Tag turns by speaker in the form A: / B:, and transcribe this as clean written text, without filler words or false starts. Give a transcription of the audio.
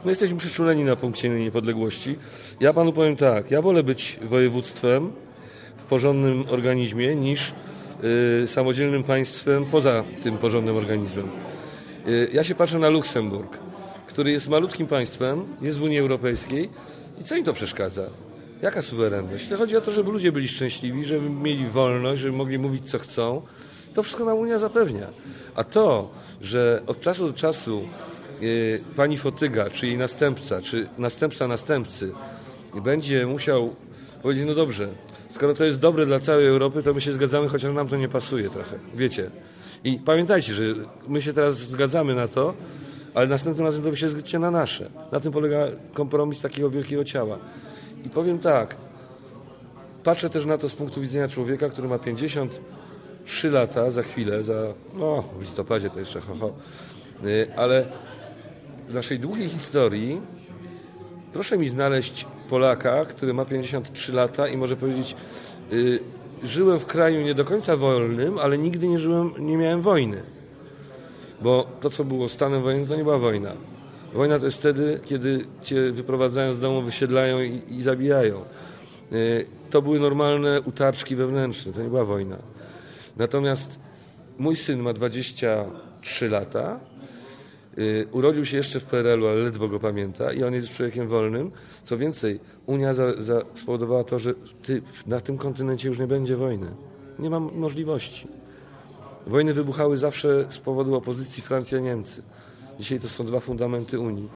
A: My jesteśmy przyczuleni na punkcie niepodległości. Ja panu powiem tak, ja wolę być województwem w porządnym organizmie niż samodzielnym państwem poza tym porządnym organizmem. Ja się patrzę na Luksemburg, który jest malutkim państwem, jest w Unii Europejskiej i co im to przeszkadza? Jaka suwerenność? To chodzi o to, żeby ludzie byli szczęśliwi, żeby mieli wolność, żeby mogli mówić co chcą. To wszystko nam Unia zapewnia. A to, że od czasu do czasu pani Fotyga, czy jej następca, czy następca następcy będzie musiał powiedzieć, no dobrze, skoro to jest dobre dla całej Europy, to my się zgadzamy, chociaż nam to nie pasuje trochę, wiecie. I pamiętajcie, że my się teraz zgadzamy na to, ale następnym razem to wy się zgodzicie na nasze. Na tym polega kompromis takiego wielkiego ciała. I powiem tak, patrzę też na to z punktu widzenia człowieka, który ma 53 lata, za chwilę, w listopadzie to jeszcze ale w naszej długiej historii proszę mi znaleźć Polaka, który ma 53 lata i może powiedzieć, żyłem w kraju nie do końca wolnym, ale nigdy nie miałem wojny. Bo to, co było stanem wojennym, to nie była wojna. Wojna to jest wtedy, kiedy cię wyprowadzają z domu, wysiedlają i zabijają. To były normalne utarczki wewnętrzne, to nie była wojna. Natomiast mój syn ma 23 lata, urodził się jeszcze w PRL-u, ale ledwo go pamięta i on jest człowiekiem wolnym. Co więcej, Unia spowodowała to, że na tym kontynencie już nie będzie wojny. Nie ma możliwości. Wojny wybuchały zawsze z powodu opozycji Francja-Niemcy. Dzisiaj to są dwa fundamenty Unii.